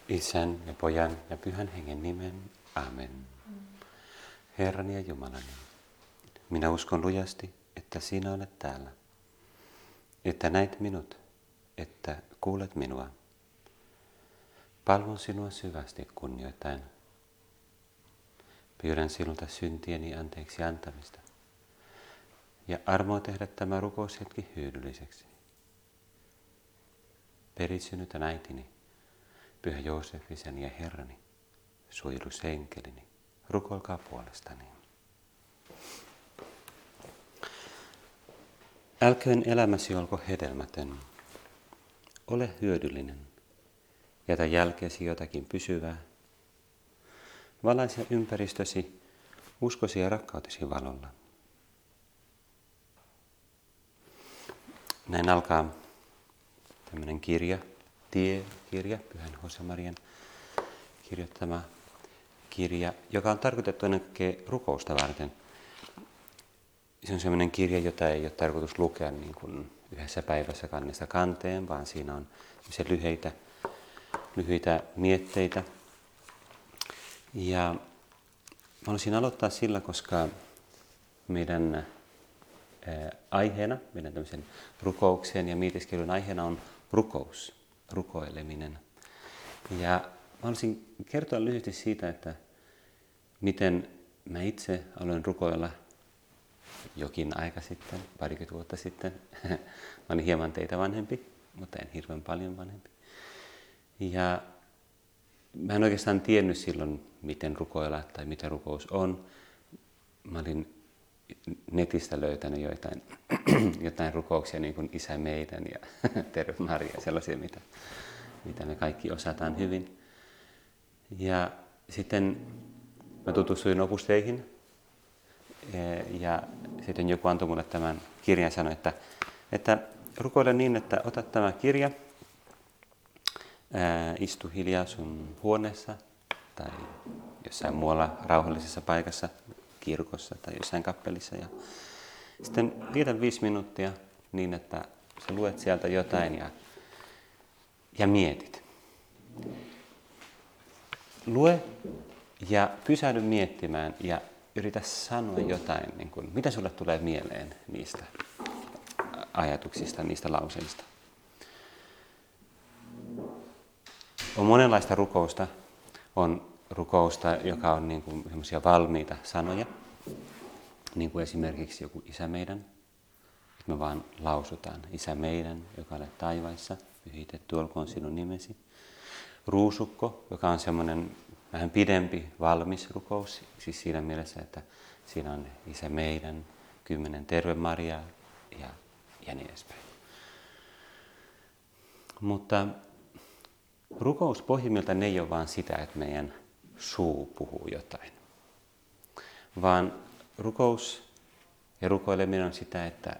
Isän ja Pojan ja Pyhän Hengen nimen. Amen. Herrani ja Jumalani, minä uskon lujasti, että sinä olet täällä, että näit minut, että kuulet minua. Palvon sinua syvästi kunnioittaen. Pyydän sinulta syntieni anteeksi antamista ja armoa tehdä tämä rukoushetki hyödylliseksi. Perisynnytän äitini, Pyhä Joosef, isäni ja Herrani, suojelusenkelini, rukoilkaa puolestani. Älköön elämäsi olko hedelmätön. Ole hyödyllinen. Jätä jälkeesi jotakin pysyvää. Valaise ympäristösi uskosi ja rakkautesi valolla. Näin alkaa tämmöinen kirja, Tie-kirja, Pyhän Josemarian kirjoittama kirja, joka on tarkoitettu ennen kaikkea rukousta varten. Se on sellainen kirja, jota ei ole tarkoitus lukea niin kuin yhdessä päivässä kannesta kanteen, vaan siinä on lyhyitä mietteitä. Ja mä haluaisin aloittaa sillä, koska meidän aiheena, meidän tämmöisen rukouksen ja mietiskelyn aiheena on rukous, rukoileminen. Ja mä haluaisin kertoa lyhyesti siitä, että miten mä itse aloin rukoilla jokin aika sitten, parikymmentä vuotta sitten. Mä olin hieman teitä vanhempi, mutta en hirveän paljon vanhempi. Ja mä en oikeastaan tiennyt silloin, miten rukoilla tai mitä rukous on. Mä olin netistä löytänyt jotain rukouksia, niin kuin Isä meidän ja Terve Maria, sellaisia, mitä me kaikki osataan hyvin. Ja sitten mä tutustuin opusteihin ja sitten joku antoi mulle tämän kirjan ja sanoi, että rukoile niin, että ota tämä kirja, istu hiljaa sun huoneessa tai jossain muualla rauhallisessa paikassa, kirkossa tai jossain kappelissa. Ja sitten vietän 5 minuuttia niin, että sä luet sieltä jotain ja mietit. Lue ja pysähdy miettimään ja yritä sanoa jotain, niin kuin, mitä sulle tulee mieleen niistä ajatuksista, niistä lauseista. On monenlaista rukousta. On rukousta, joka on niin kuin semmoisia valmiita sanoja, niin kuin esimerkiksi joku Isä meidän, että me vaan lausutaan Isä meidän, joka olet taivaissa, pyhitetty olkoon sinun nimesi. Ruusukko, joka on semmoinen vähän pidempi, valmis rukous, siis siinä mielessä, että siinä on Isä meidän, 10 Terve Maria ja niin edespäin. Mutta rukous pohjimmiltaan ei ole vaan sitä, että meidän suu puhuu jotain, vaan rukous ja rukoileminen on sitä, että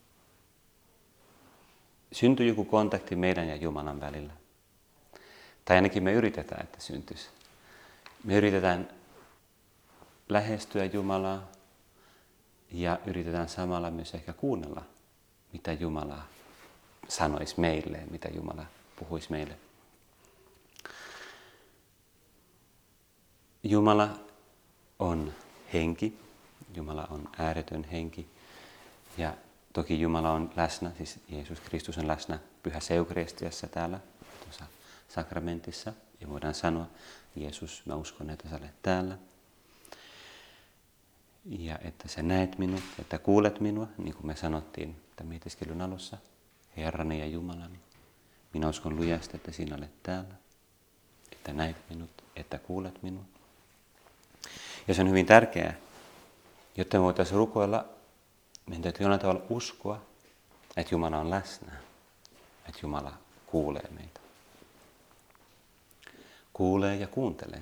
syntyy joku kontakti meidän ja Jumalan välillä. Tai ainakin me yritetään, että syntyisi. Me yritetään lähestyä Jumalaa ja yritetään samalla myös ehkä kuunnella, mitä Jumala sanoisi meille, mitä Jumala puhuisi meille. Jumala on henki, Jumala on ääretön henki ja toki Jumala on läsnä, siis Jeesus Kristus on läsnä Pyhässä Eukaristiassa täällä tuossa sakramentissa ja voidaan sanoa, Jeesus, mä uskon, että sä olet täällä ja että sä näet minut, että kuulet minua, niin kuin me sanottiin tämän mietiskelyn alussa, Herrani ja Jumalani. Minä uskon lujasti, että sinä olet täällä, että näet minut, että kuulet minua. Ja se on hyvin tärkeää, jotta me voitaisiin rukoilla, meidän täytyy jollain tavalla uskoa, että Jumala on läsnä, että Jumala kuulee meitä. Kuulee ja kuuntelee.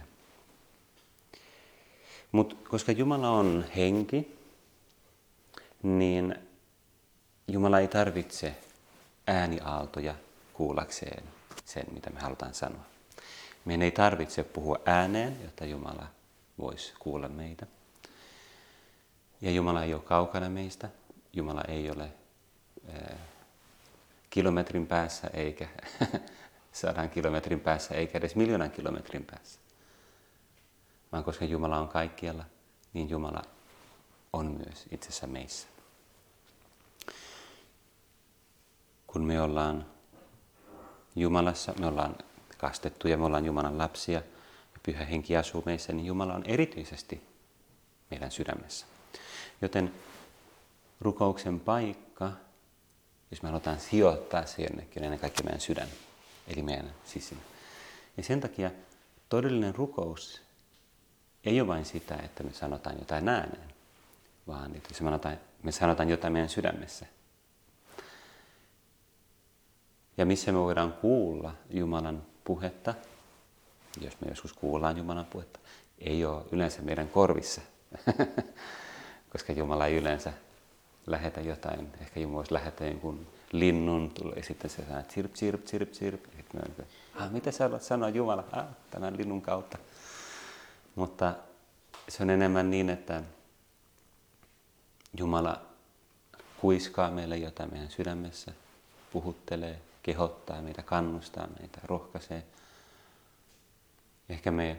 Mutta koska Jumala on henki, niin Jumala ei tarvitse ääniaaltoja kuullakseen sen, mitä me halutaan sanoa. Meidän ei tarvitse puhua ääneen, jotta Jumala voisi kuulla meitä. Ja Jumala ei ole kaukana meistä. Jumala ei ole kilometrin päässä eikä 100 kilometrin päässä eikä edes 1,000,000 kilometrin päässä. Vaan koska Jumala on kaikkialla, niin Jumala on myös itsessä meissä. Kun me ollaan Jumalassa, me ollaan kastettuja, me ollaan Jumalan lapsia ja Pyhä Henki asuu meissä, niin Jumala on erityisesti meidän sydämessä. Joten rukouksen paikka, jos me halutaan sijoittaa se jonnekin, on ennen kaikkea meidän sydän, eli meidän sisimä. Ja sen takia todellinen rukous ei ole vain sitä, että me sanotaan jotain ääneen, vaan että me sanotaan jotain meidän sydämessä. Ja missä me voidaan kuulla Jumalan puhetta, jos me joskus kuullaan Jumalan puhetta, ei ole yleensä meidän korvissa, koska Jumala ei yleensä lähetä jotain. Ehkä Jumala voisi lähettää jonkun linnun, ja sitten se sanoo tsirp, tsirp, tsirp, tsirp. Mitä sä haluat sanoa Jumala? Tämän linnun kautta. Mutta se on enemmän niin, että Jumala kuiskaa meille jotain meidän sydämessä, puhuttelee, kehottaa meitä, kannustaa meitä, rohkaisee. Ehkä me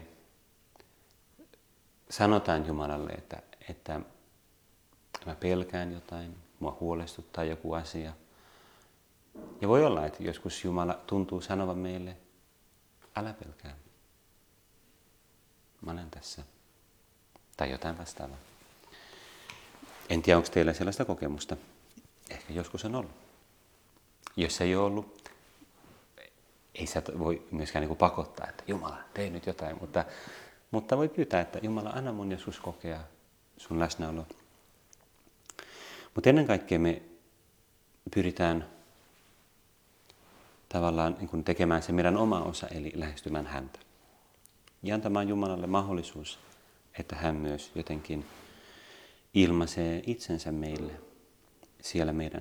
sanotaan Jumalalle, että mä pelkään jotain, mua huolestuttaa joku asia. Ja voi olla, että joskus Jumala tuntuu sanovan meille, älä pelkää. Mä olen tässä. Tai jotain vastaavaa. En tiedä, onko teillä sellaista kokemusta. Ehkä joskus on ollut. Jos ei ole ollut, ei sä voi myöskään niin kuin pakottaa, että Jumala, tee nyt jotain. Mutta voi pyytää, että Jumala, anna mun joskus kokea sun läsnäoloa. Mutta ennen kaikkea me pyritään tavallaan niin kuin tekemään se meidän oma osa, eli lähestymään häntä. Ja antamaan Jumalalle mahdollisuus, että hän myös jotenkin ilmaisee itsensä meille siellä meidän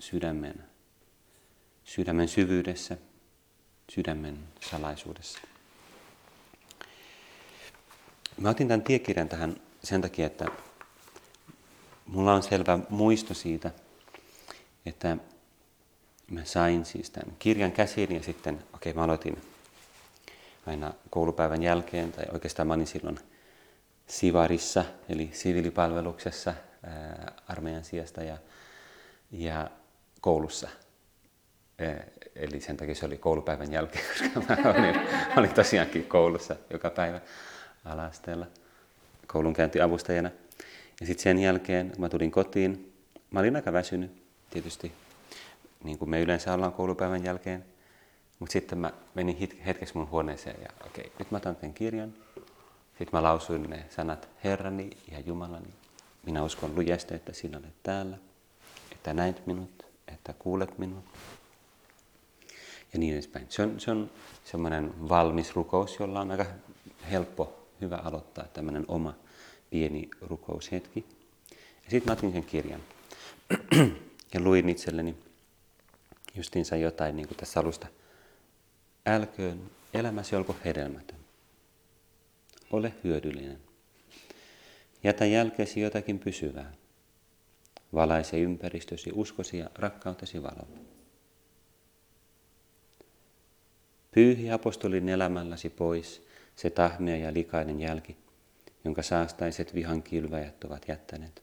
sydämen syvyydessä, sydämen salaisuudessa. Mä otin tämän tiekirjan tähän sen takia, että mulla on selvä muisto siitä, että mä sain siis tämän kirjan käsiin ja sitten, mä aloitin aina koulupäivän jälkeen, tai oikeastaan mä olin silloin Sivarissa, eli siviilipalveluksessa armeijan sijasta ja koulussa. Eli sen takia se oli koulupäivän jälkeen, koska mä olin tosiaankin koulussa joka päivä ala-asteella koulunkäyntiavustajana. Ja sitten sen jälkeen, kun mä tulin kotiin, mä olin aika väsynyt tietysti, niin kuin me yleensä ollaan koulupäivän jälkeen. Mutta sitten mä menin hetkeksi mun huoneeseen ja nyt mä otan tämän kirjan. Sitten mä lausuin ne sanat Herrani ja Jumalani. Minä uskon lujasti, että sinä olet täällä, että näet minut, että kuulet minut. Ja niin edespäin. Se on semmoinen valmis rukous, jolla on aika helppo, hyvä aloittaa tämmöinen oma pieni rukoushetki. Ja sitten mä otin sen kirjan ja luin itselleni justiinsa jotain niin kuin tässä alusta. Älköön elämäsi olko hedelmätön. Ole hyödyllinen. Jätä jälkeesi jotakin pysyvää. Valaise ympäristösi uskosi ja rakkautesi valolla. Pyyhi apostolin elämälläsi pois se tahmea ja likainen jälki, jonka saastaiset vihankylväjät ovat jättäneet.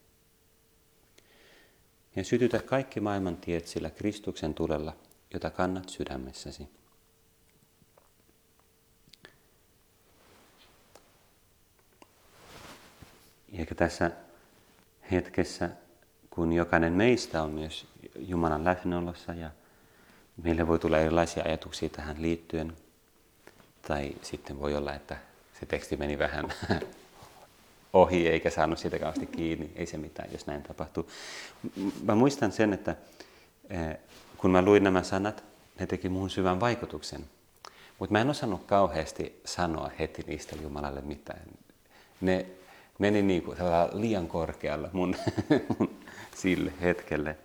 Ja sytytä kaikki maailman tiet sillä Kristuksen tulella, jota kannat sydämessäsi. Eikä tässä hetkessä, kun jokainen meistä on myös Jumalan läsnäolossa ja meille voi tulla erilaisia ajatuksia tähän liittyen, tai sitten voi olla, että se teksti meni vähän ohi eikä saanut siitä kauheasti kiinni, ei se mitään, jos näin tapahtuu. Mä muistan sen, että kun mä luin nämä sanat, ne teki muun syvän vaikutuksen, mutta mä en osannut kauheasti sanoa heti niistä Jumalalle mitään. Ne meni niin kuin liian korkealla mun sille hetkelle.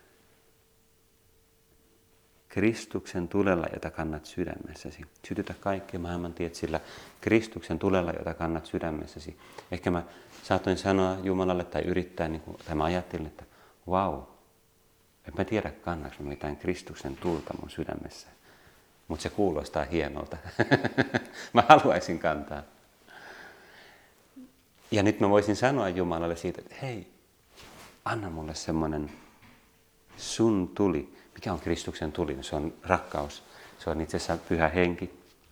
Kristuksen tulella, jota kannat sydämessäsi. Sytytä kaikki maailman tiet sillä Kristuksen tulella, jota kannat sydämessäsi. Ehkä mä saatoin sanoa Jumalalle tai yrittää, tai mä ajattelin, että vau, en mä tiedä kannaks mä mitään Kristuksen tulta mun sydämessä. mutta se kuulostaa hienolta. Mä haluaisin kantaa. Ja nyt mä voisin sanoa Jumalalle siitä, että hei, anna mulle semmoinen sun tuli. Mikä on Kristuksen tuli? Se on rakkaus. Se on itse asiassa Pyhä Henki.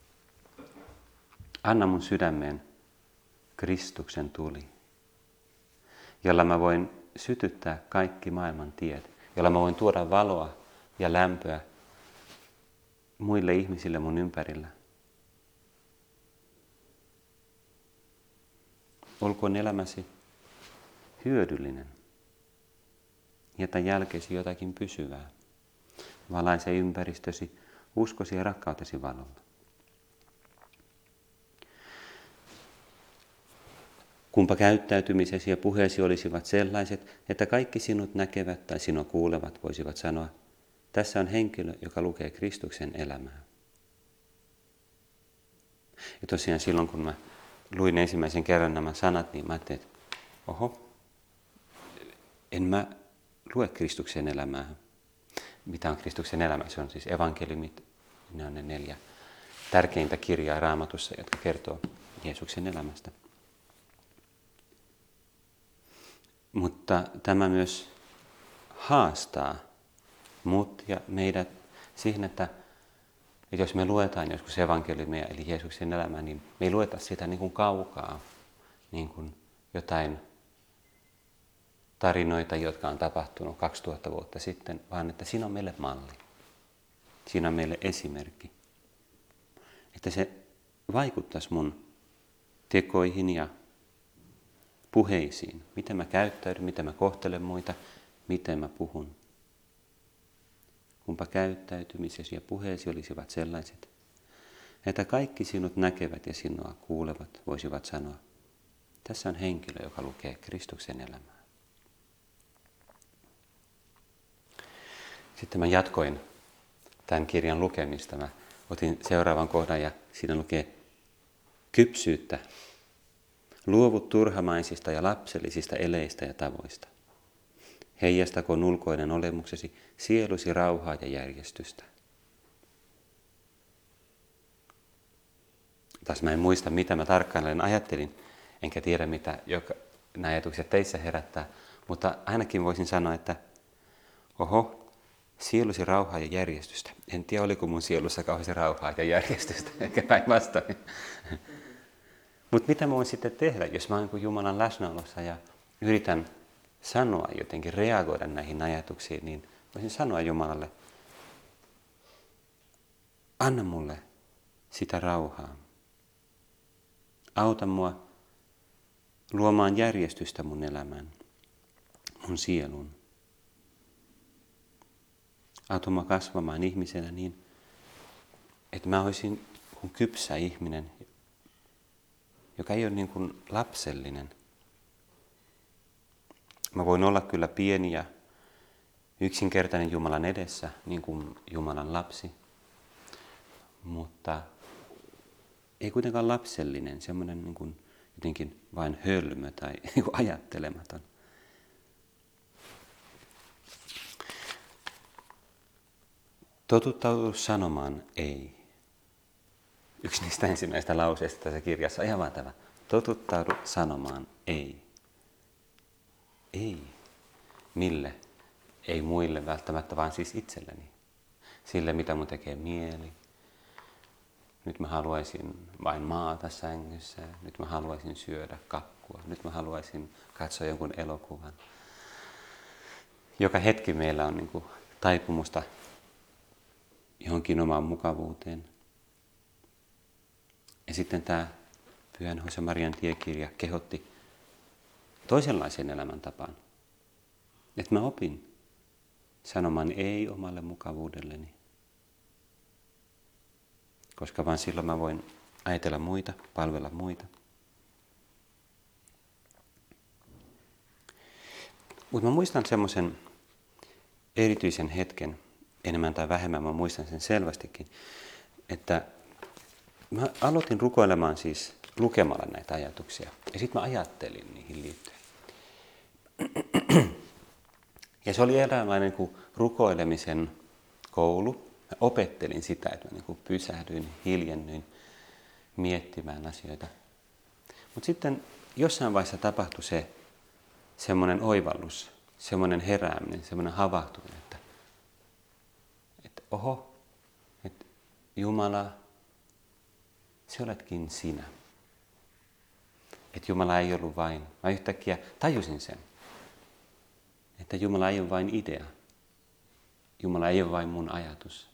Anna mun sydämeen Kristuksen tuli, jolla mä voin sytyttää kaikki maailman tiet, jolla mä voin tuoda valoa ja lämpöä muille ihmisille mun ympärillä. Olkoon elämäsi hyödyllinen. Jätä jälkeesi jotakin pysyvää. Valaise ympäristösi uskosi ja rakkautesi valolla. Kumpa käyttäytymisesi ja puheesi olisivat sellaiset, että kaikki sinut näkevät tai sinua kuulevat voisivat sanoa, tässä on henkilö, joka lukee Kristuksen elämää. Ja tosiaan silloin, kun mä luin ensimmäisen kerran nämä sanat, niin mä ajattelin, että en mä lue Kristuksen elämää. Mitä on Kristuksen elämä? Se on siis evankeliumit, ne on ne 4 tärkeintä kirjaa Raamatussa, jotka kertoo Jeesuksen elämästä. Mutta tämä myös haastaa mut ja meidät siihen, että jos me luetaan joskus evankeliumia eli Jeesuksen elämää, niin me ei lueta sitä niin kuin kaukaa, niin kuin jotain tarinoita, jotka on tapahtunut 2000 vuotta sitten, vaan että siinä on meille malli. Siinä on meille esimerkki. Että se vaikuttaisi mun tekoihin ja puheisiin. Miten mä käyttäydyn, miten mä kohtelen muita, miten mä puhun. Kumpa käyttäytymisesi ja puheesi olisivat sellaiset, että kaikki sinut näkevät ja sinua kuulevat voisivat sanoa, tässä on henkilö, joka lukee Kristuksen elämää. Sitten mä jatkoin tämän kirjan lukemista. Mä otin seuraavan kohdan ja siinä lukee kypsyyttä. Luovut turhamaisista ja lapsellisista eleistä ja tavoista. Heijastakoon ulkoinen olemuksesi sielusi rauhaa ja järjestystä. Taas mä en muista, mitä mä tarkkaan ajattelin, enkä tiedä, mitä nämä ajatukset teissä herättää, mutta ainakin voisin sanoa, että sielusi rauhaa ja järjestystä. En tiedä, oliko mun sielussa kauheasti rauhaa ja järjestystä, eikä päinvastoin. Mutta mitä mä voin sitten tehdä, jos mä oon Jumalan läsnäolossa ja yritän sanoa jotenkin, reagoida näihin ajatuksiin, niin voisin sanoa Jumalalle, anna mulle sitä rauhaa. Auta mua luomaan järjestystä mun elämään, mun sieluun. Auta mua kasvamaan ihmisenä niin, että mä olisin kuin kypsä ihminen, joka ei ole niin kuin lapsellinen. Mä voin olla kyllä pieni ja yksinkertainen Jumalan edessä, niin kuin Jumalan lapsi, mutta ei kuitenkaan lapsellinen, semmoinen niin kuin jotenkin vain hölmö tai niin kuin ajattelematon. Totuttaudu sanomaan ei. Yksi niistä ensimmäistä lauseista tässä kirjassa on ihan vaan tämä. Totuttaudu sanomaan ei. Ei. Mille? Ei muille välttämättä, vaan siis itselleni. Sille, mitä mun tekee mieli. Nyt mä haluaisin vain maata sängyssä. Nyt mä haluaisin syödä kakkua. Nyt mä haluaisin katsoa jonkun elokuvan. Joka hetki meillä on niin kuin taipumusta johonkin omaan mukavuuteen. Ja sitten tämä Pyhän Joose-Marian tiekirja kehotti toisenlaiseen elämäntapaan. Että mä opin sanomaan ei omalle mukavuudelleni. Koska vaan silloin mä voin ajatella muita, palvella muita. Mutta mä muistan semmoisen erityisen hetken, enemmän tai vähemmän, mä muistan sen selvästikin, että mä aloitin rukoilemaan siis lukemalla näitä ajatuksia. Ja sitten mä ajattelin niihin liittyen. Ja se oli eräänlainen kuin rukoilemisen koulu. Mä opettelin sitä, että mä niin kuin pysähdyin, hiljennyin miettimään asioita. Mutta sitten jossain vaiheessa tapahtui se semmoinen oivallus, semmoinen herääminen, semmoinen havahtuminen, että oho, että Jumala, se oletkin sinä. Että Jumala ei ollut vain, mä yhtäkkiä tajusin sen, että Jumala ei ole vain idea. Jumala ei ole vain mun ajatus,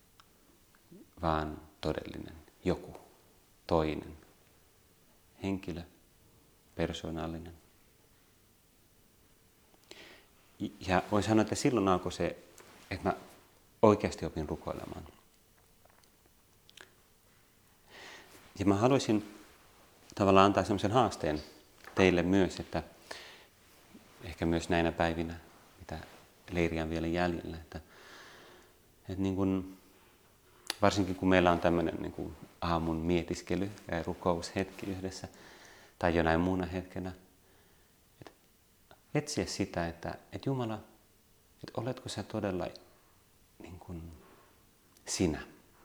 vaan todellinen, joku, toinen, henkilö, persoonallinen. Ja voin sanoa, että silloin alkoi se, että mä oikeasti opin rukoilemaan. Ja mä haluaisin tavallaan antaa sellaisen haasteen teille myös, että ehkä myös näinä päivinä, mitä leiriä on vielä jäljellä, että niin kuin, varsinkin kun meillä on tämmöinen niin kuin aamun mietiskely ja rukoushetki yhdessä tai jonain muuna hetkenä, että etsiä sitä, että Jumala, että oletko sä todella niin kuin sinä.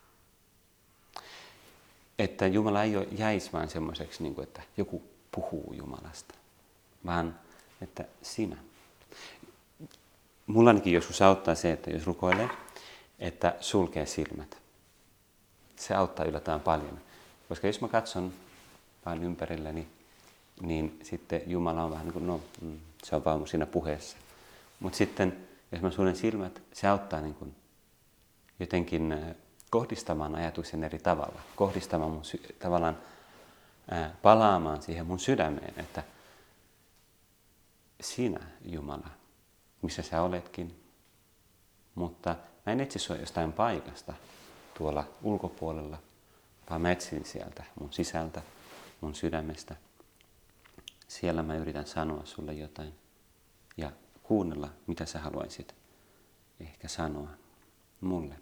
Että Jumala ei ole jäisi vaan semmoiseksi, niin kuin, että joku puhuu Jumalasta, vaan että sinä. Mulla ainakin joskus auttaa se, että jos rukoilee, että sulkee silmät. Se auttaa yllättävän paljon. Koska jos mä katson vain ympärilleni, niin sitten Jumala on vähän niin kuin, se on vaan siinä puheessa. Mutta sitten, jos mä suljen silmät, se auttaa niin kuin jotenkin kohdistamaan ajatuksen eri tavalla. Kohdistamaan mun tavallaan palaamaan siihen mun sydämeen, että sinä, Jumala, missä sä oletkin, mutta mä en etsi sua jostain paikasta tuolla ulkopuolella, vaan mä etsin sieltä mun sisältä, mun sydämestä. Siellä mä yritän sanoa sulle jotain ja kuunnella, mitä sä haluaisit ehkä sanoa mulle.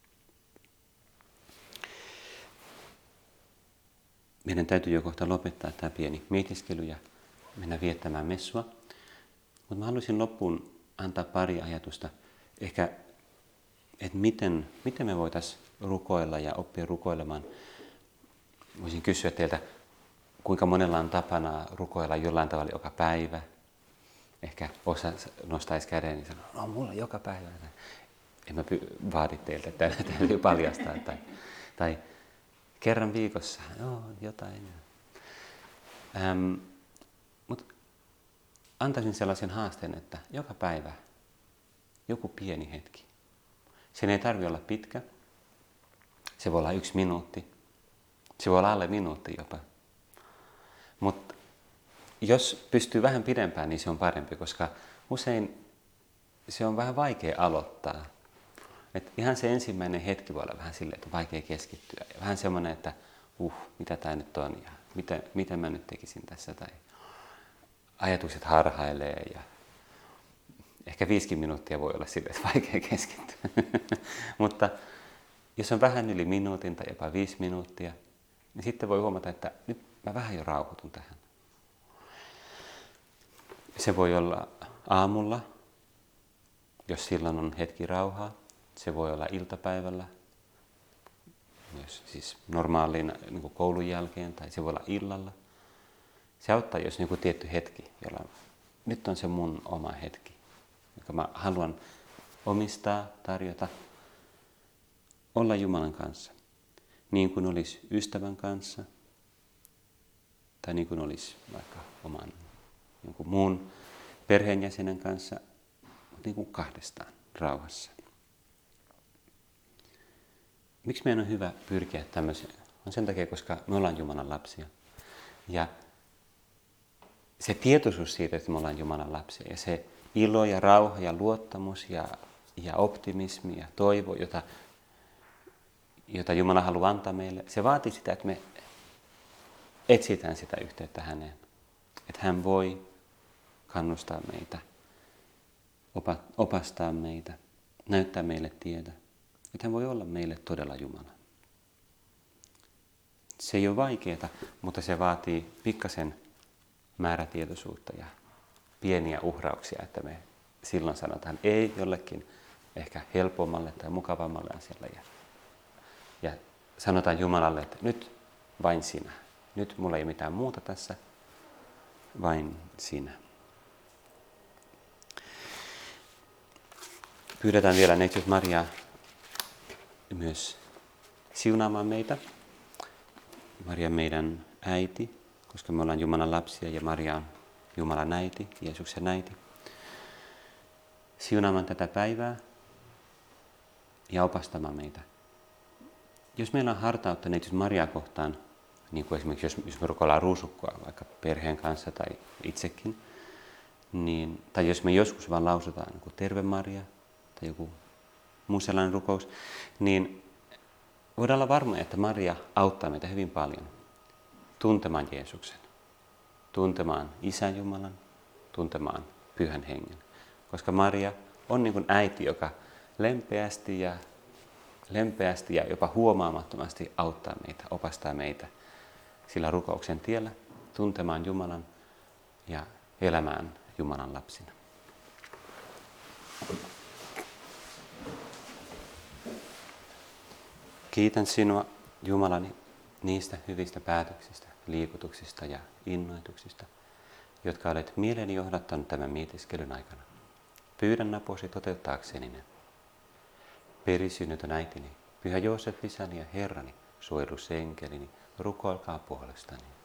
Meidän täytyy jo kohta lopettaa tämä pieni mietiskely ja mennä viettämään messua. Mutta mä haluaisin loppuun antaa pari ajatusta ehkä, että miten me voitaisiin rukoilla ja oppia rukoilemaan. Voisin kysyä teiltä, kuinka monella on tapana rukoilla jollain tavalla joka päivä. Ehkä osa nostaisi käden ja sanoo, no mulla joka päivä. En mä vaadi teiltä, että täytyy paljastaa. Tai kerran viikossa, joo, jotain. Mutta antaisin sellaisen haasteen, että joka päivä joku pieni hetki. Sen ei tarvitse olla pitkä. Se voi olla 1 minuutti. Se voi olla alle minuutti jopa. Mutta jos pystyy vähän pidempään, niin se on parempi, koska usein se on vähän vaikea aloittaa. Et ihan se ensimmäinen hetki voi olla vähän silleen, että on vaikea keskittyä. Ja vähän semmoinen, että mitä tämä nyt on ja mitä mä nyt tekisin tässä. Tai ajatukset harhailee ja ehkä 5 minuuttia voi olla silleen, että vaikea keskittyä. Mutta jos on vähän yli minuutin tai jopa 5 minuuttia, niin sitten voi huomata, että nyt mä vähän jo rauhoitun tähän. Se voi olla aamulla, jos silloin on hetki rauhaa. Se voi olla iltapäivällä, myös siis normaaliin niin kuin koulun jälkeen, tai se voi olla illalla. Se auttaa, jos on joku tietty hetki, jolla nyt on se mun oma hetki, joka mä haluan omistaa, tarjota, olla Jumalan kanssa. Niin kuin olisi ystävän kanssa, tai niin kuin olisi vaikka oman jonkun muun perheenjäsenen kanssa, mutta niin kuin kahdestaan, rauhassa. Miksi meidän on hyvä pyrkiä tämmöiseen? On sen takia, koska me ollaan Jumalan lapsia. Ja se tietoisuus siitä, että me ollaan Jumalan lapsia, ja se ilo ja rauha ja luottamus ja optimismi ja toivo, jota Jumala haluaa antaa meille, se vaatii sitä, että me etsitään sitä yhteyttä häneen. Että hän voi kannustaa meitä, opastaa meitä, näyttää meille tietä. Että hän voi olla meille todella Jumala. Se ei ole vaikeaa, mutta se vaatii pikkasen määrätietoisuutta ja pieniä uhrauksia, että me silloin sanotaan ei jollekin ehkä helpommalle tai mukavammalle asialle. Ja sanotaan Jumalalle, että nyt vain sinä. Nyt mulla ei mitään muuta tässä, vain sinä. Pyydetään vielä Neitsyt Mariaa myös siunaamaan meitä. Maria meidän äiti, koska me ollaan Jumalan lapsia ja Maria on Jumalan äiti, Jeesuksen äiti. Siunaamaan tätä päivää ja opastamaan meitä. Jos meillä on hartautta Neitsyt Mariaa kohtaan, niin kuin esimerkiksi jos me rukoillaan ruusukkoa vaikka perheen kanssa tai itsekin, niin, tai jos me joskus vaan lausutaan joku Terve Maria tai joku muu sellainen rukous, niin voidaan olla varmoja, että Maria auttaa meitä hyvin paljon tuntemaan Jeesuksen, tuntemaan Isän Jumalan, tuntemaan Pyhän Hengen. Koska Maria on niin kuin äiti, joka lempeästi ja jopa huomaamattomasti auttaa meitä, opastaa meitä sillä rukouksen tiellä tuntemaan Jumalan ja elämään Jumalan lapsina. Kiitän sinua, Jumalani, niistä hyvistä päätöksistä, liikutuksista ja innoituksista, jotka olet mieleeni johdattanut tämän mietiskelyn aikana. Pyydän apuasi toteuttaakseni ne. Perisynnytön äitini, Pyhä Joosef, isäni ja Herrani, suojelusenkelini, rukoilkaa puolestani.